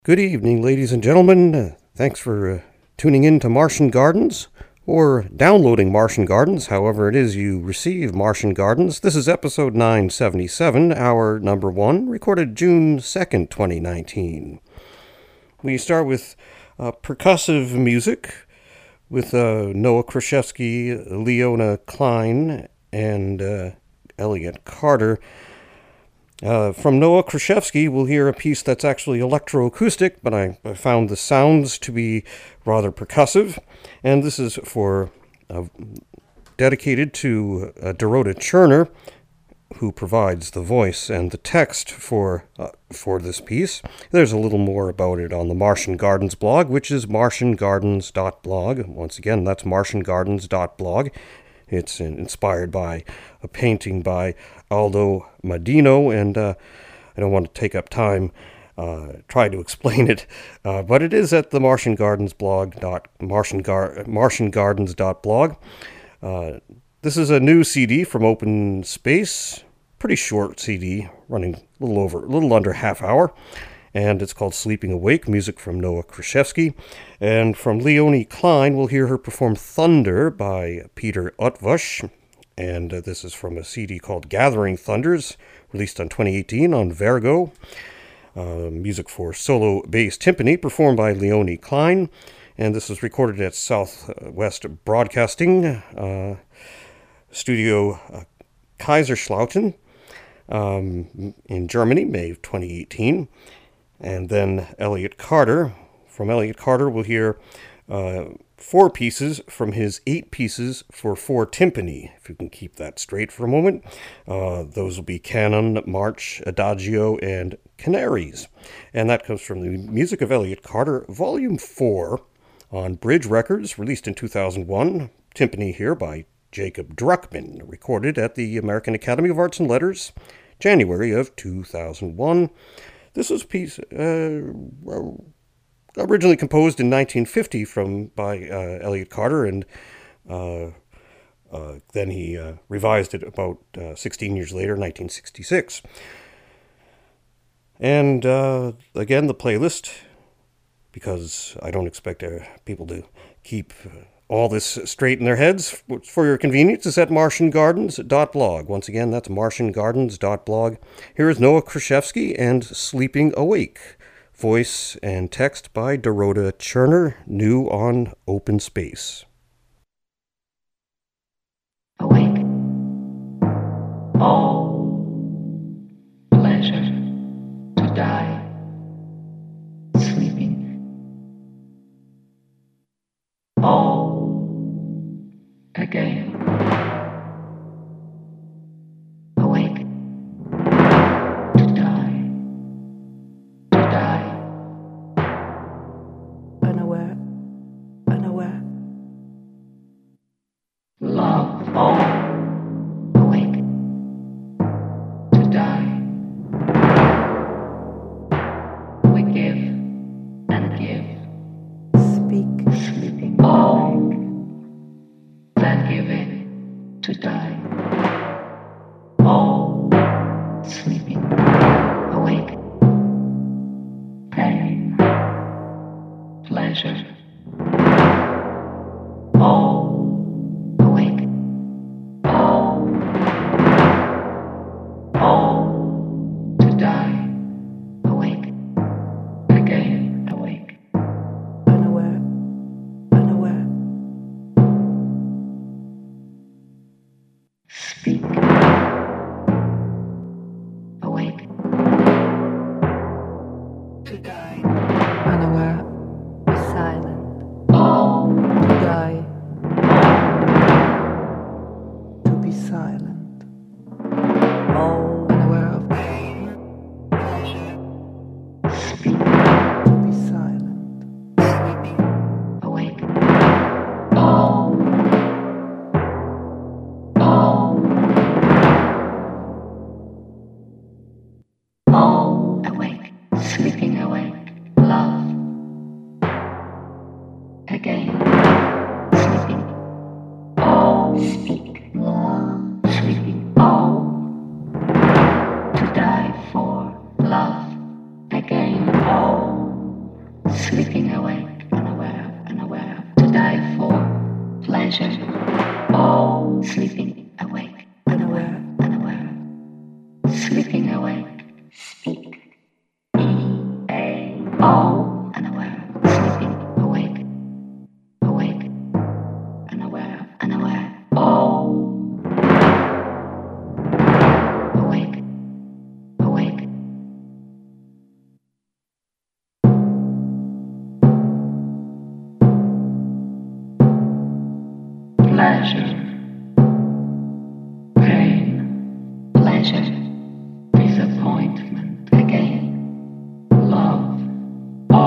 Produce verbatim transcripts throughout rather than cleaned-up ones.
Good evening, ladies and gentlemen. Uh, thanks for uh, tuning in to Martian Gardens, or downloading Martian Gardens, however it is you receive Martian Gardens. This is episode nine seventy-seven, hour number one, recorded June second, twenty nineteen. We start with uh, percussive music with uh, Noah Kraszewski, Leona Klein, and uh, Elliot Carter. Uh, from Noah Kraszewski, we'll hear a piece that's actually electroacoustic, but I, I found the sounds to be rather percussive, and this is for uh, dedicated to uh, Dorota Cherner, who provides the voice and the text for uh, for this piece. There's a little more about it on the Martian Gardens blog, which is martian gardens dot blog. Once again, that's martian gardens dot blog. It's inspired by a painting by Aldo Madino, and uh, I don't want to take up time uh, trying to explain it, uh, but it is at the Martian Gardens blog, dot, Martian, Gar, martian gardens dot blog. Uh, this is a new C D from Open Space, pretty short C D, running a little over, a little under half hour, and it's called Sleeping Awake, music from Noah Kraszewski. And from Leonie Klein, we'll hear her perform Thunder by Peter Utvush. And uh, this is from a C D called Gathering Thunders, released on twenty eighteen on Vergo. Uh, music for solo bass timpani, performed by Leonie Klein. And this was recorded at Southwest Broadcasting uh, Studio uh, Kaiserslautern um, in Germany, May of twenty eighteen. And then Elliot Carter. From Elliot Carter, we'll hear uh, four pieces from his eight pieces for four timpani, if you can keep that straight for a moment. Uh, those will be Canon, March, Adagio, and Canaries. And that comes from the Music of Elliot Carter, Volume four, on Bridge Records, released in two thousand one. Timpani here by Jacob Druckmann, recorded at the American Academy of Arts and Letters, January of two thousand one. This was a piece uh, originally composed in nineteen fifty from by uh, Elliot Carter, and uh, uh, then he uh, revised it about uh, sixteen years later, nineteen sixty-six. And uh, again, the playlist, because I don't expect uh, people to keep uh, all this straight in their heads, for your convenience, is at martian gardens dot blog. Once again, that's martian gardens dot blog. Here is Noah Kraszewski and Sleeping Awake. Voice and text by Dorota Cherner, new on Open Space. Awake. Oh, pleasure to die. Sleeping. Oh, again. Awake. To die. To die. Unaware. Unaware. Love. Oh, awake. To die. We give and give. Speak. Sleeping. Oh. Then give in to die. Oh, sleeping, awake, pain, pleasure. Oh, awake. Oh, oh, to die. Awake, again, awake. Unaware. Unaware. Speak. Awake. To die. Unaware. Silent. Oh. To die. To be silent. Oh. Unaware of pain. Pleasure. Speak. To be silent. Sleeping. Awake. Oh. Oh. Oh. Awake. Sleeping awake. sleeping awake, unaware, unaware, to die for pleasure. Oh, sleeping awake, unaware, unaware, sleeping awake, speak. E A O, unaware, sleeping awake, awake, unaware, unaware. Oh, awake, awake. Pleasure, pain, pleasure, disappointment again, love,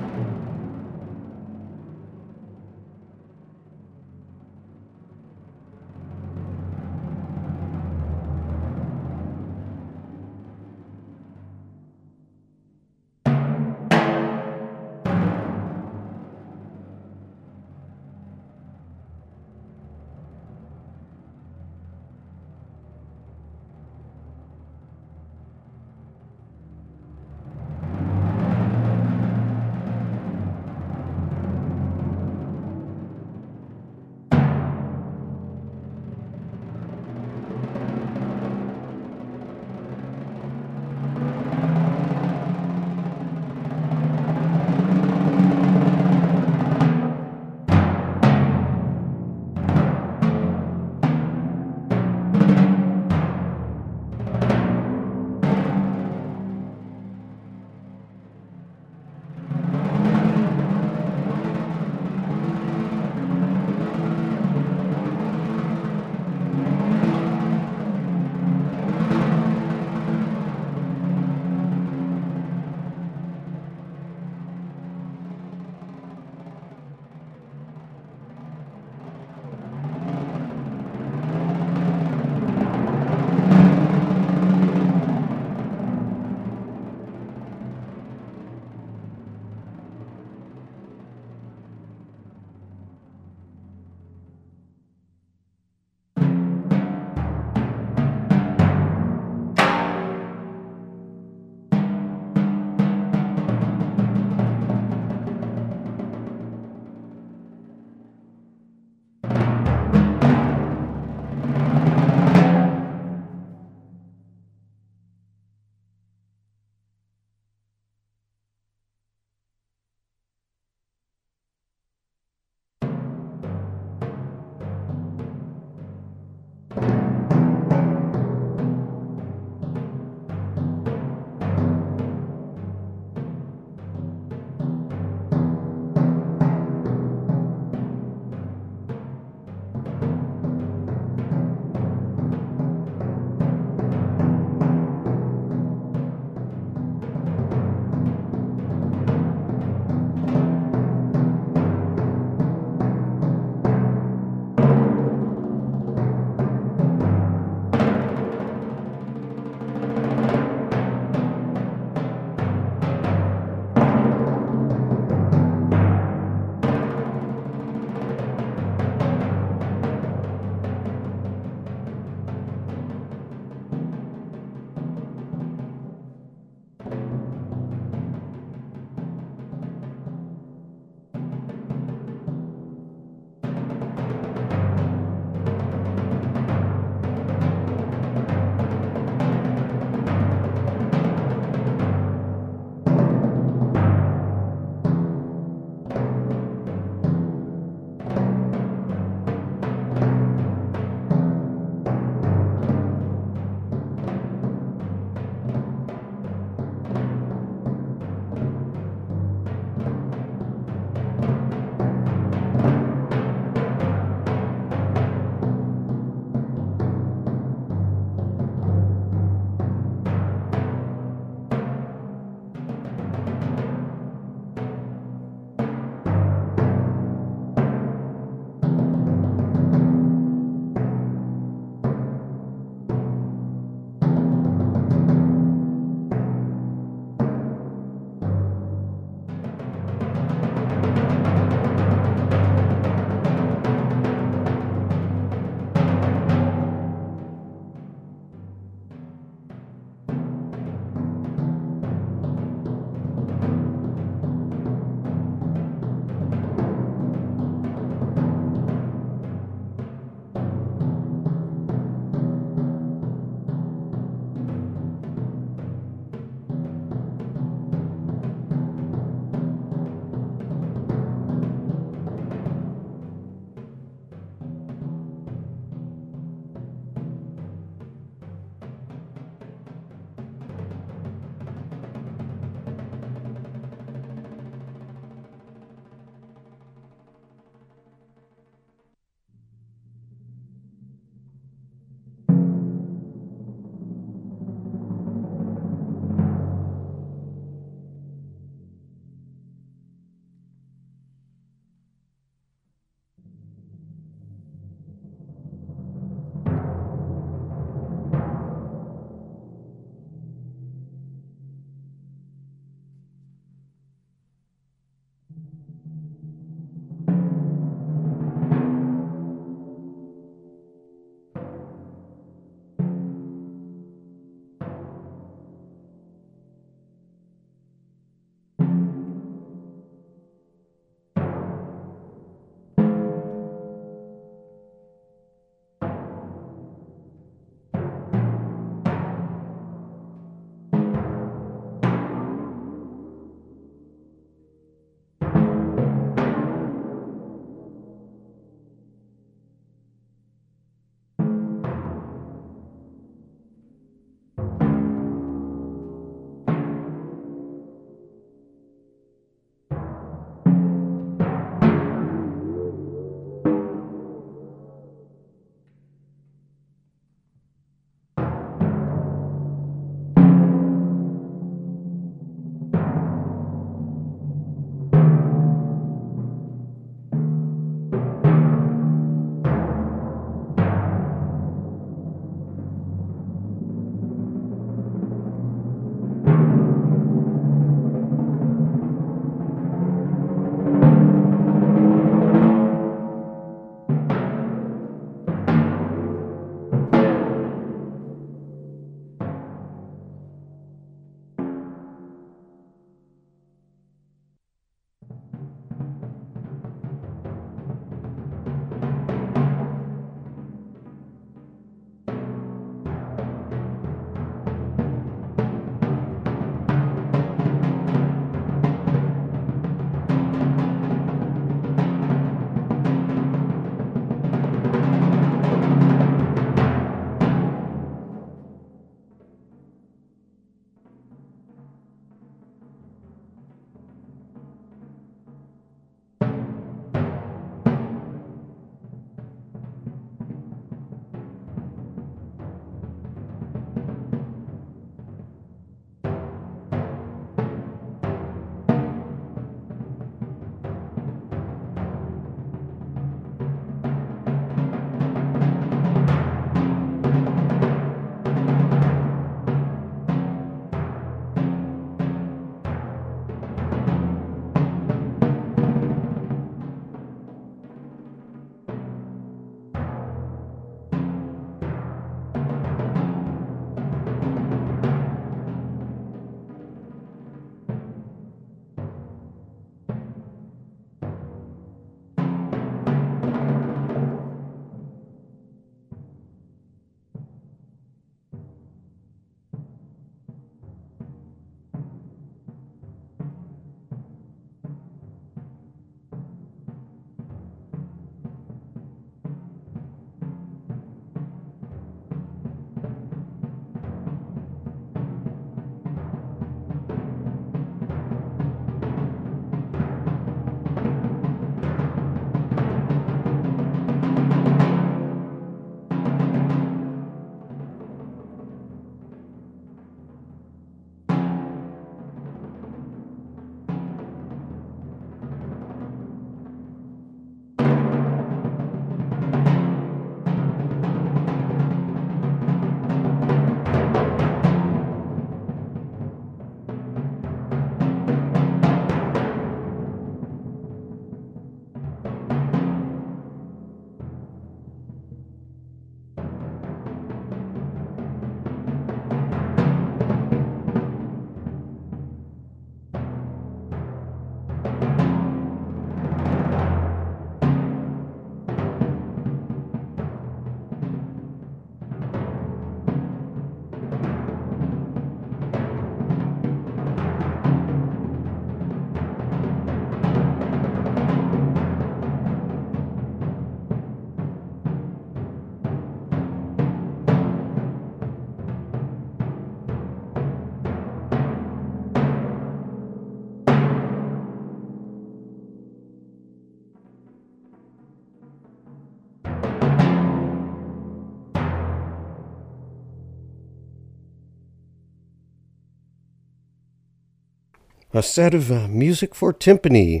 a set of uh, music for timpani,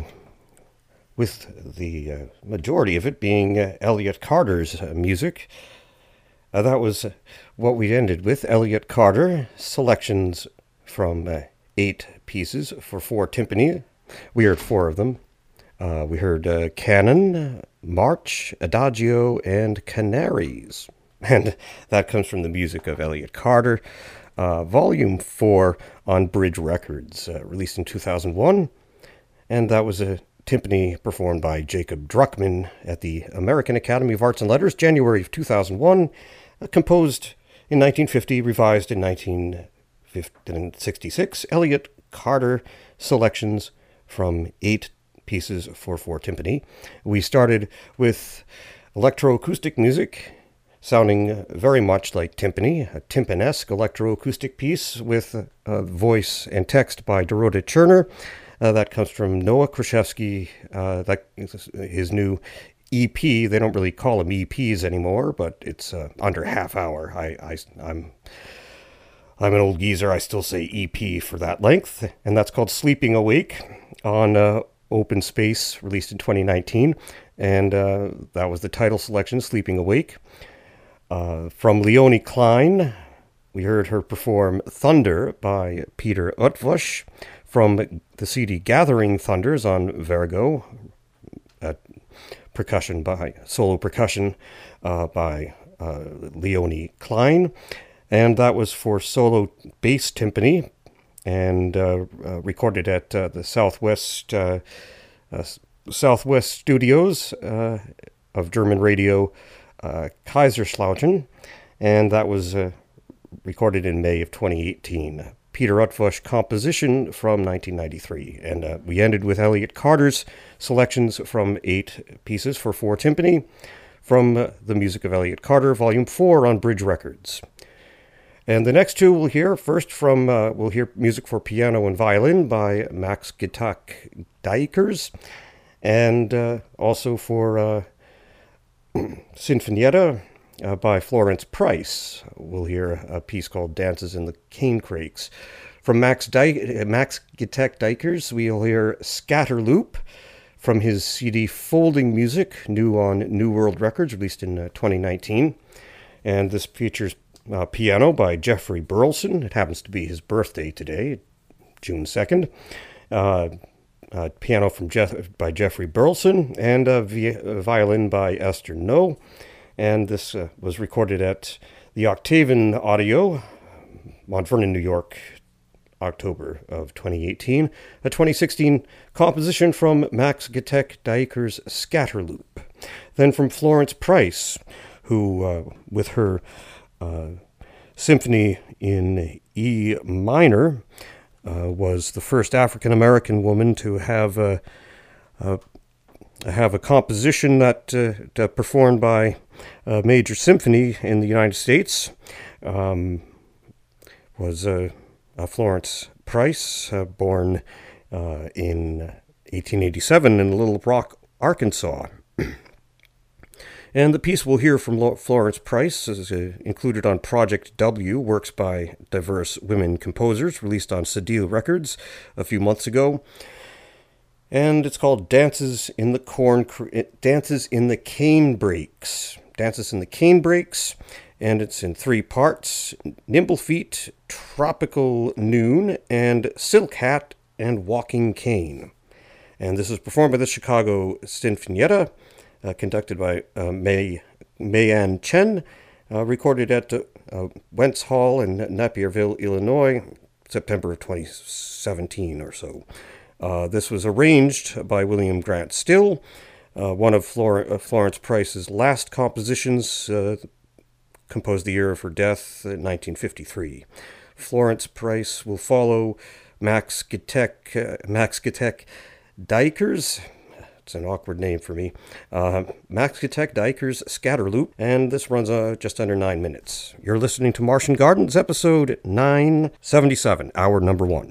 with the uh, majority of it being uh, Elliott Carter's uh, music. Uh, that was uh, what we ended with. Elliott Carter, selections from uh, eight pieces for four timpani. We heard four of them. Uh, we heard uh, Canon, March, Adagio, and Canaries. And that comes from the music of Elliott Carter, uh, Volume four on Bridge Records, uh, released in two thousand one. And that was a timpani performed by Jacob Druckmann at the American Academy of Arts and Letters, January of two thousand one, uh, composed in nineteen fifty, revised in nineteen sixty-six. Elliott Carter selections from eight pieces for four timpani. We started with electroacoustic music, sounding very much like timpani, a timpanesque electroacoustic piece with uh, voice and text by Dorota Cherner. Uh, that comes from Noah Kraszewski, uh, that his new E P. They don't really call them E Ps anymore, but it's uh, under half hour. I, I, I'm I'm an old geezer. I still say E P for that length, and that's called Sleeping Awake on uh, Open Space, released in twenty nineteen, and uh, that was the title selection, Sleeping Awake. Uh, from Leonie Klein, we heard her perform Thunder by Peter Utvush from the C D Gathering Thunders on Vertigo, uh, percussion by, solo percussion uh, by uh, Leonie Klein. And that was for solo bass timpani, and uh, uh, recorded at uh, the Southwest uh, uh, Southwest Studios uh, of German radio, uh, Kaiserslautern, and that was uh, recorded in May of twenty eighteen. Peter Utvush composition from nineteen ninety-three, and uh, we ended with Elliott Carter's selections from eight pieces for four timpani from uh, the music of Elliott Carter, Volume four on Bridge Records. And the next two we'll hear, first from, uh, we'll hear music for piano and violin by Max Gitak Dykers, and uh, also for uh, Sinfonietta uh, by Florence Price. We'll hear a piece called Dances in the Cane Crakes. From Max, Dy- Max Gitak Dykers, we'll hear Scatterloop from his C D Folding Music, new on New World Records, released in uh, twenty nineteen. And this features Uh, piano by Jeffrey Burleson. It happens to be his birthday today, June second. Uh, uh, piano from Jeff, by Jeffrey Burleson, and a, vi- a violin by Esther No. And this uh, was recorded at the Octavian Audio, Mount Vernon, New York, October of twenty eighteen. A twenty sixteen composition from Max Gitek Dykers' Scatterloop. Then from Florence Price, who, uh, with her Uh, symphony in E minor, uh, was the first African-American woman to have a, a, have a composition that, uh, that performed by a major symphony in the United States. Um, was uh, uh, Florence Price, uh, born uh, in eighteen eighty-seven in Little Rock, Arkansas. And the piece we'll hear from Florence Price is uh, included on Project W, works by diverse women composers, released on Cedille Records a few months ago. And it's called Dances in the Corn, Dances in the Cane Breaks. Dances in the Cane Breaks, and it's in three parts: Nimble Feet, Tropical Noon, and Silk Hat and Walking Cane. And this is performed by the Chicago Sinfonietta, Uh, conducted by uh, May Mayan Chen, uh, recorded at uh, uh, Wentz Hall in Napierville, Illinois, September of twenty seventeen or so. Uh, this was arranged by William Grant Still, uh, one of Flor- uh, Florence Price's last compositions, uh, composed the year of her death in nineteen fifty-three. Florence Price will follow Max Gitek, uh, Max Gitek Dykers. It's an awkward name for me. Uh, Max Gitek Dykers' Scatterloop, and this runs uh, just under nine minutes. You're listening to Martian Gardens, episode nine seventy-seven, hour number one.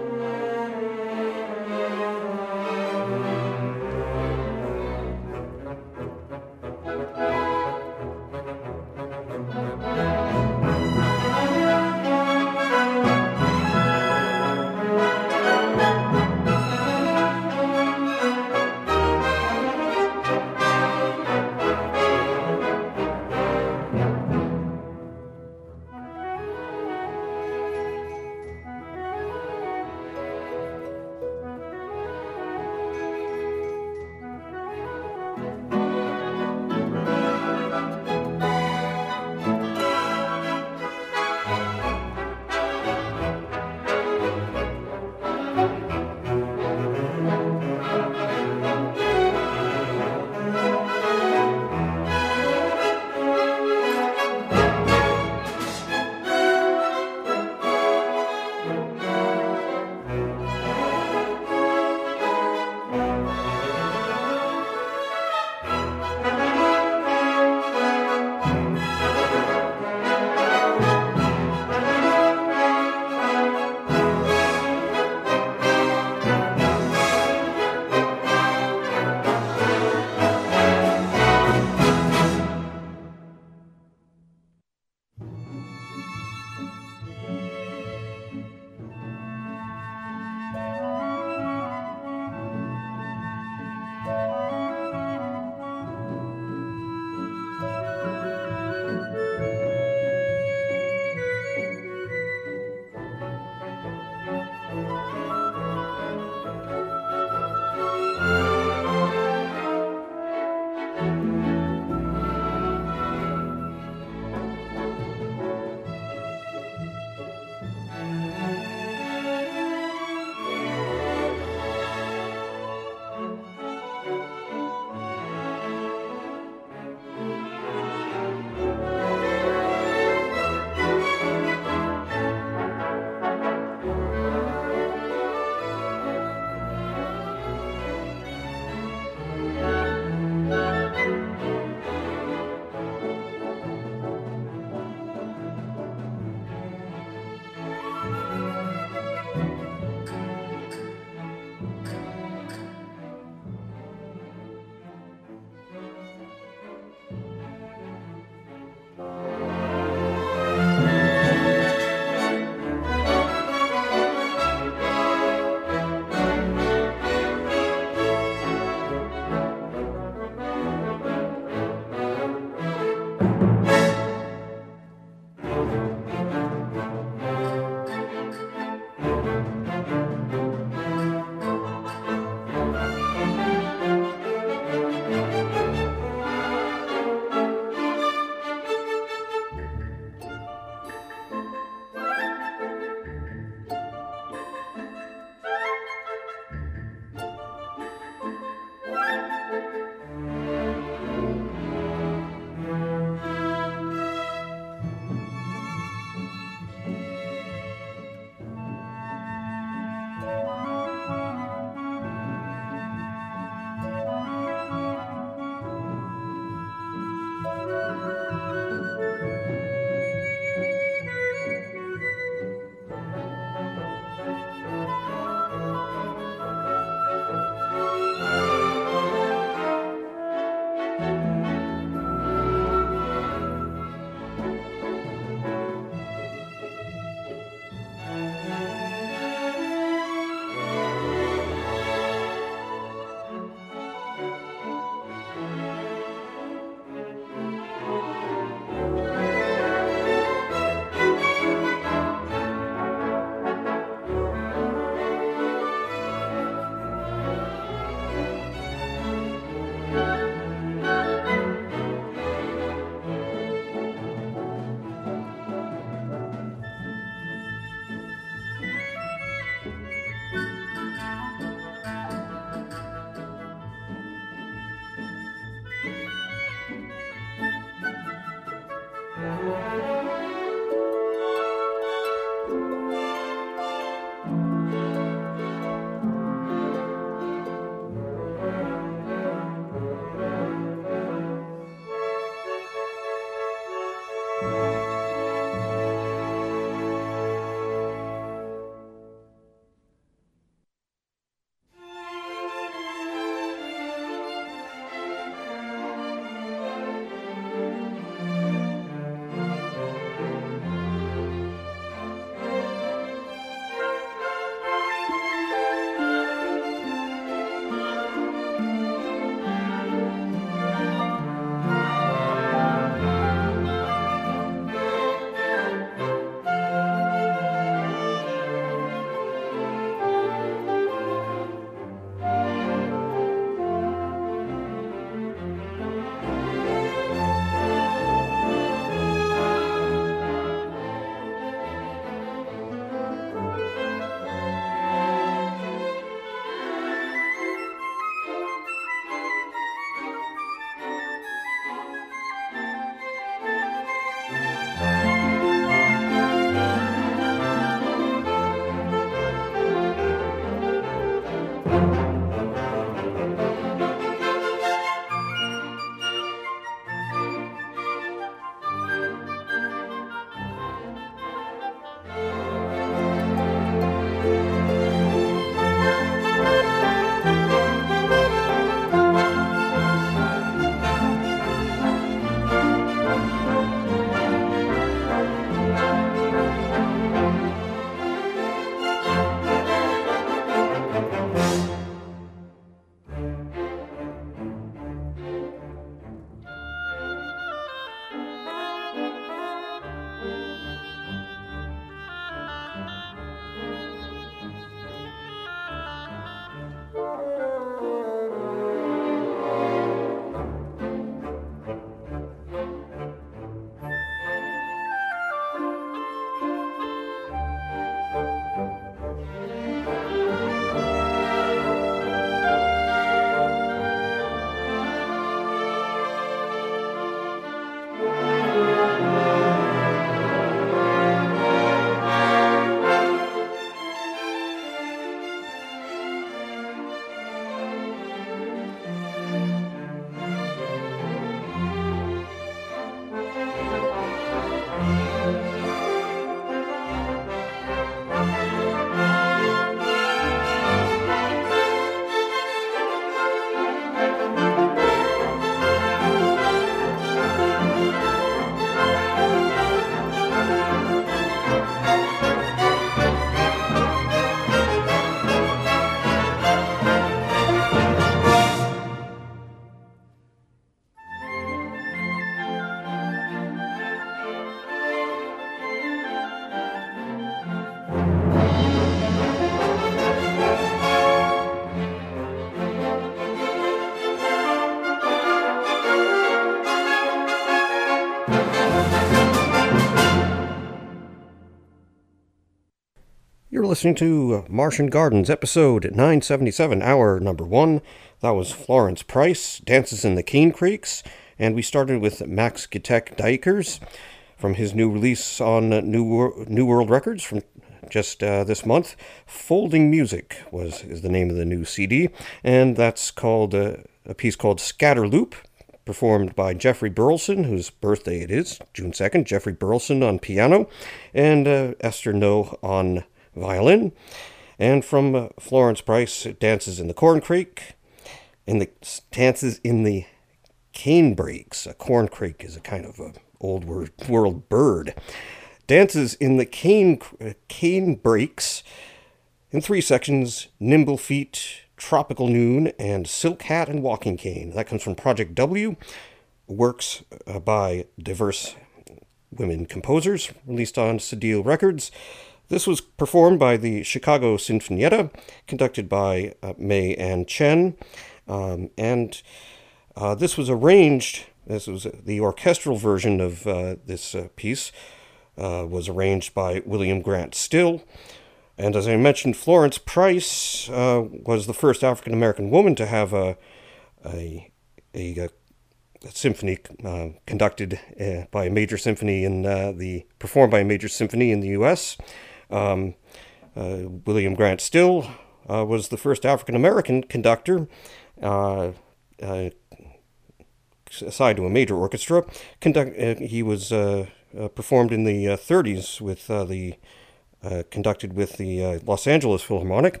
listening to uh, Martian Gardens, episode nine seventy-seven, hour number one. That was Florence Price, Dances in the Cane Creeks, and we started with Max Gitek Dykers from his new release on uh, New, Wor- New World Records from just uh, this month. Folding Music was is the name of the new C D, and that's called uh, a piece called Scatterloop, performed by Jeffrey Burleson, whose birthday it is, June second. Jeffrey Burleson on piano, and uh, Esther No on violin. And from uh, Florence Price, Dances in the Corn Creek, and the Dances in the Cane Breaks. A corn crake is a kind of a old word, world bird. Dances in the cane, uh, cane Breaks in three sections: Nimble Feet, Tropical Noon, and Silk Hat and Walking Cane. That comes from Project W, works uh, by diverse women composers, released on Cedille Records. This was performed by the Chicago Sinfonietta, conducted by uh, May Ann Chen, um, and uh, this was arranged, this was the orchestral version of uh, this uh, piece, uh, was arranged by William Grant Still. And as I mentioned, Florence Price uh, was the first African-American woman to have a a, a, a symphony uh, conducted uh, by a major symphony in uh, the performed by a major symphony in the U S. Um, uh, William Grant Still uh, was the first African-American conductor uh, uh, assigned to a major orchestra. Conduct, uh, he was uh, uh, performed in the uh, thirties with uh, the Uh, conducted with the uh, Los Angeles Philharmonic.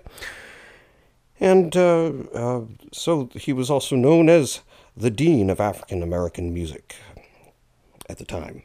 And uh, uh, so he was also known as the Dean of African American Music at the time.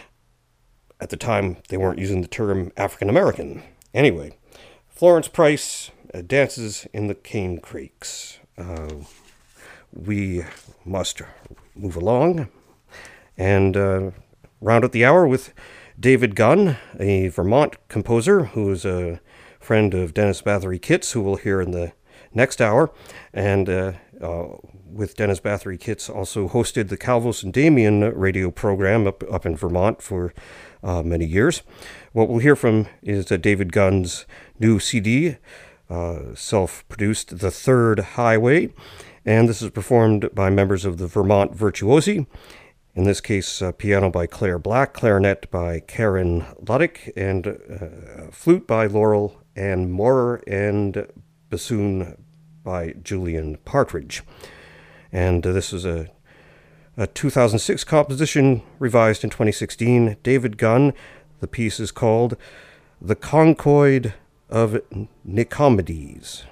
At the time, they weren't using the term African American. Anyway, Florence Price uh, Dances in the Cane Creeks. Uh, we must move along and uh, round out the hour with David Gunn, a Vermont composer who is a friend of Dennis Bathory Kitts, who we'll hear in the next hour, and uh, uh, with Dennis Bathory Kitts also hosted the Calvos and Damien radio program up, up in Vermont for uh, many years. What we'll hear from is uh, David Gunn's new C D, uh, self-produced, The Third Highway, and this is performed by members of the Vermont Virtuosi. In this case, uh, piano by Claire Black, clarinet by Karen Luddick, and uh, flute by Laurel Ann Moorer, and bassoon by Julian Partridge. And uh, this is a, a two thousand six composition, revised in twenty sixteen. David Gunn. The piece is called The Conchoid of Nicomedes.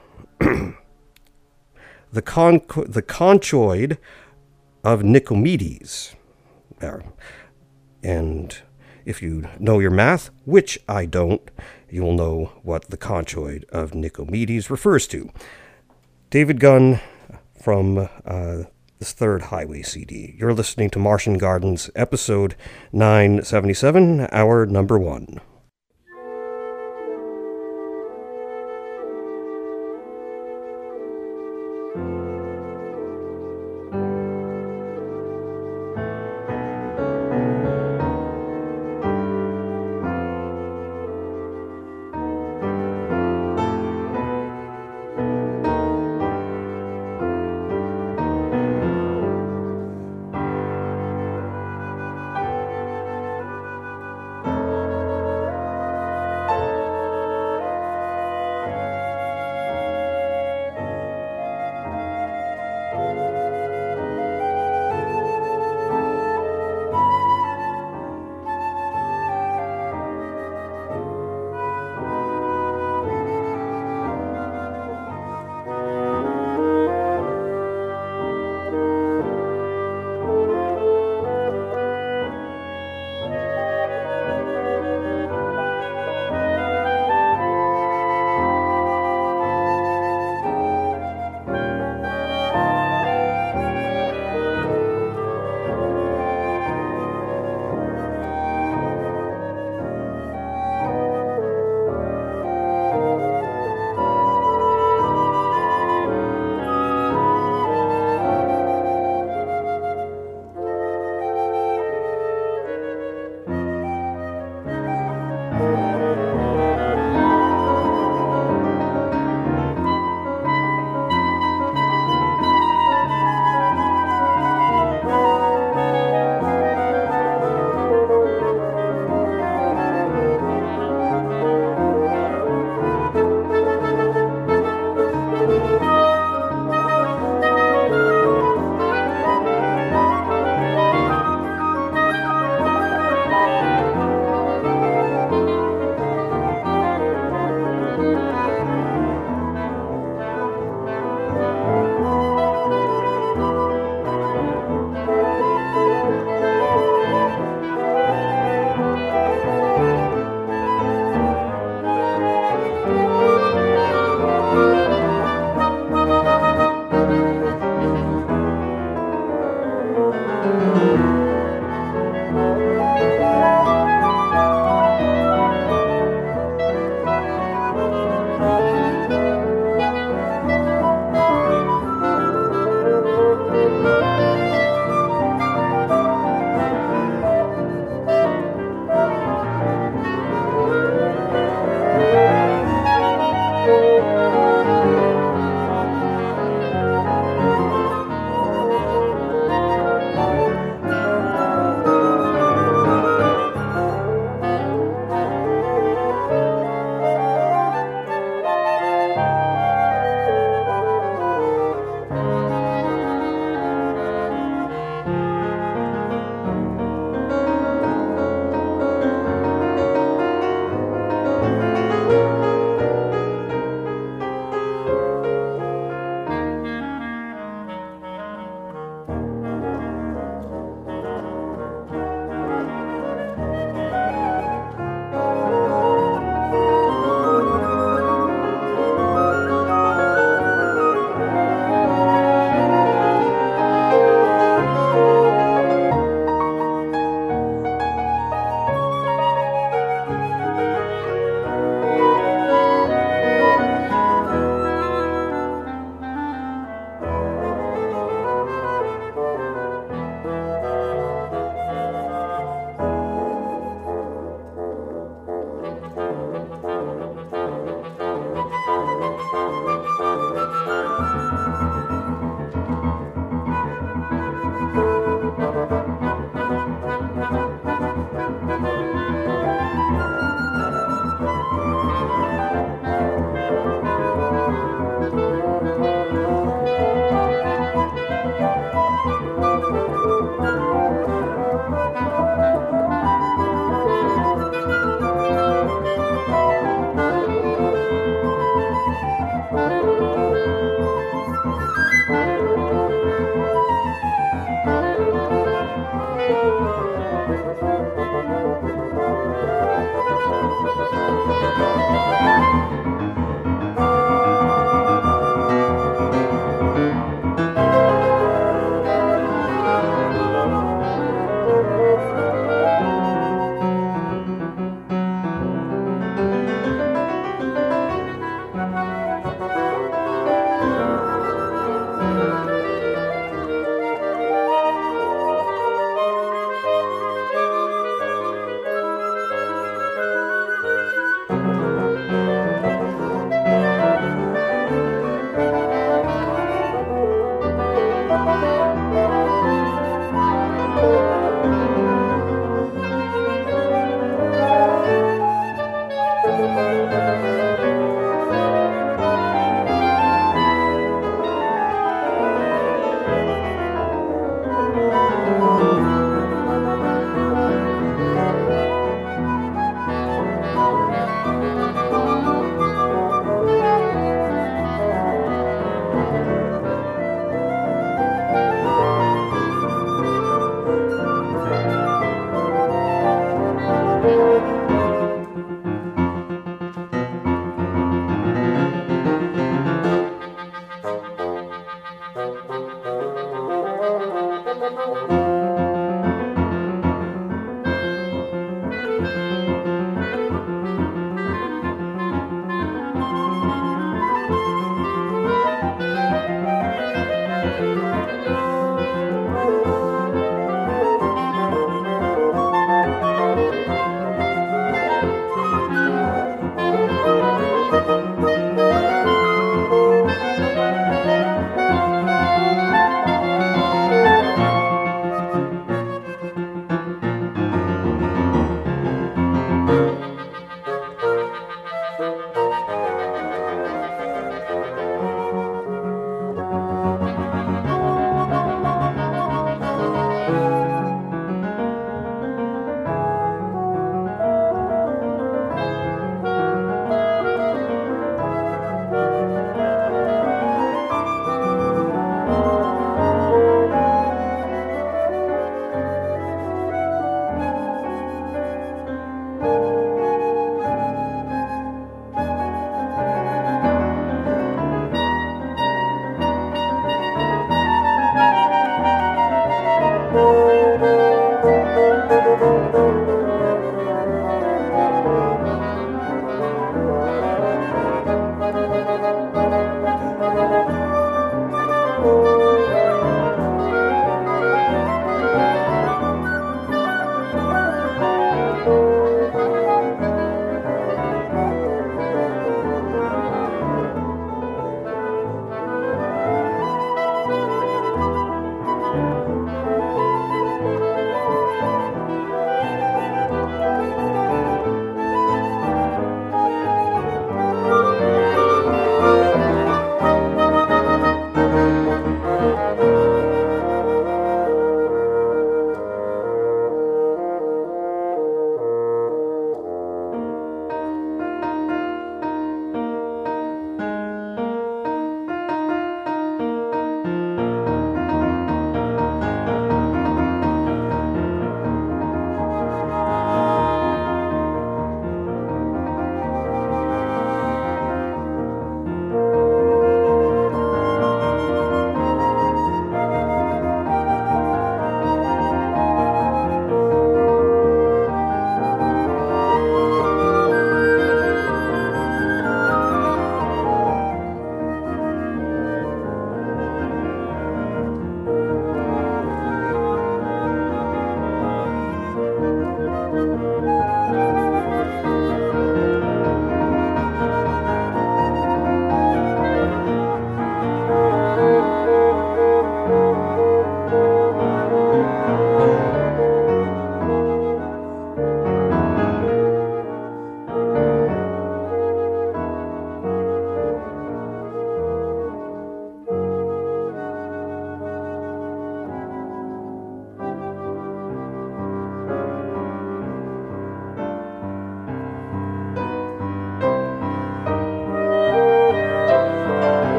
the, Concho- the Conchoid of Nicomedes. There. And if you know your math, which I don't, you'll know what the conchoid of Nicomedes refers to. David Gunn from uh, this Third Highway C D. You're listening to Martian Gardens, episode nine seventy-seven, hour number one. Thank